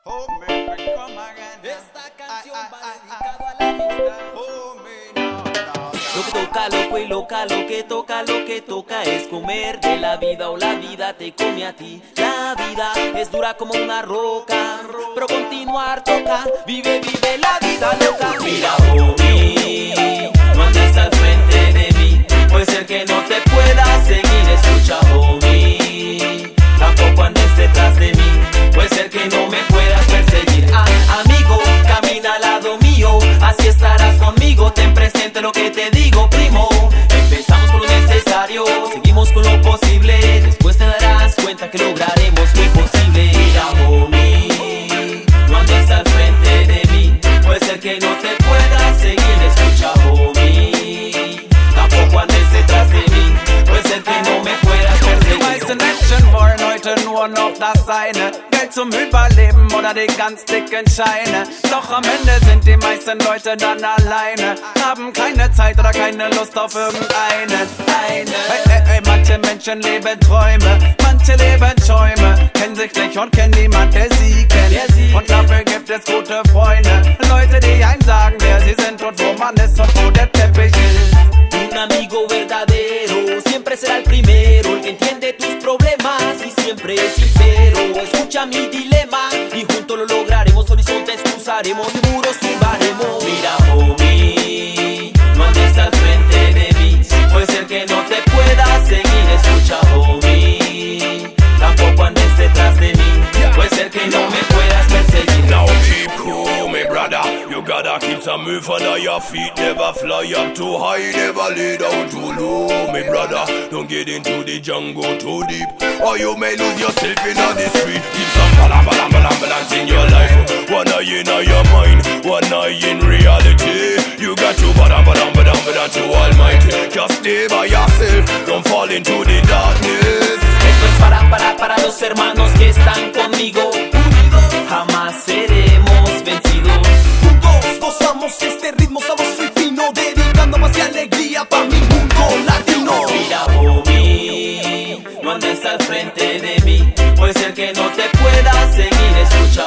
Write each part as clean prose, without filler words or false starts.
Oh, me come again. Esta canción va dedicado a la amistad. Oh, me no, no. Lo que toca, loco y loca, lo que toca es comer de la vida o la vida te come a ti. La vida es dura como una roca, pero continuar toca. Vive la vida loca. Mira, homie, no andes al frente de mí. Puede ser que no te pueda seguir. Escucha, homie, tampoco andes detrás de mí. Puede ser que no me puedas perseguir. Amigo, camina al lado mío, así estarás conmigo. Ten presente lo que te digo, primo. Empezamos con lo necesario, seguimos con lo posible. Después te darás cuenta que lograremos lo imposible. Mira, homie, no andes al frente de mí. Puede ser que no te pueda seguir. Escucha, homie, tampoco andes detrás de mí. Puede ser que no me puedas perseguir. Die meisten Menschen wollen heute nur noch das eine: Geld zum Überleben oder die ganz dicken Scheine. Doch am Ende sind die meisten Leute dann alleine, haben keine Zeit oder keine Lust auf irgendeinen. Hey, manche Menschen leben Träume, manche leben Schäume, kennen sich nicht und kennen niemand, der sie kennt. Und dafür gibt es gute Freunde, Leute, die einem sagen, wer sie sind und wo man ist und wo der Teppich ist. Un amigo verdadero siempre será el primero, el que entiende tus problemas y siempre es sincero. Escucha mi dilema y juntos lo lograremos. Horizontes cruzaremos, seguros tumbaremos. Mira, homie, no andes al frente de mí. Puede ser que no te pueda seguir. Escucha, homie, tampoco andes detrás de mí. Puede ser que no me puedas perseguir. Now keep cool, me brother. You gotta keep some move under your feet. Never fly up too high, never lay down too low, me brother. Don't get into the jungle too deep, or you may lose yourself in the street. Keep some balance in your life. One eye in your mind, one eye in reality. You got to to Almighty. Just stay by yourself, don't fall into the darkness. Esto es para los hermanos que están conmigo. Jamás seremos vencidos. Juntos gozamos este ritmo sabroso y fino, dedicando más y alegría pa' mi mundo latino. Mira, homie, no andes al frente de mí. Puede ser que no te pueda seguir. Escucha,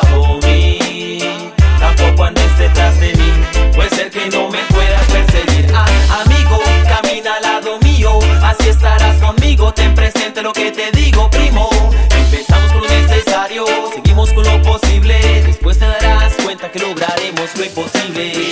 homie, tampoco andes detrás de mí. Puede ser que no me puedas perseguir. Amigo, camina al lado mío, así estarás conmigo. Ten presente lo que te digo, primo. Empezamos con lo necesario, seguimos con lo posible. Después te darás cuenta que lograremos lo imposible.